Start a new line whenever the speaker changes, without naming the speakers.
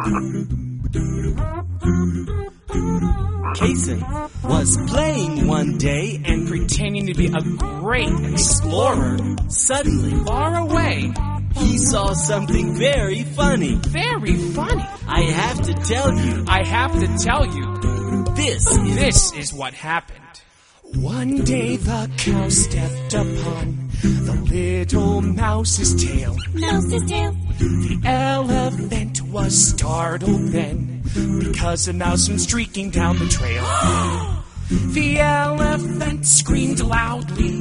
Kason was playing one day and
pretending to be a great explorer.
Suddenly,
Far away.
he saw something very funny.
Very funny.
I have to tell you,
I have to tell you, this is what happened. One day the cow stepped upon the little mouse's tail.
Mouse's tail.
The elephant was startled then, because a mouse went streaking down the trail. The elephant screamed loudly.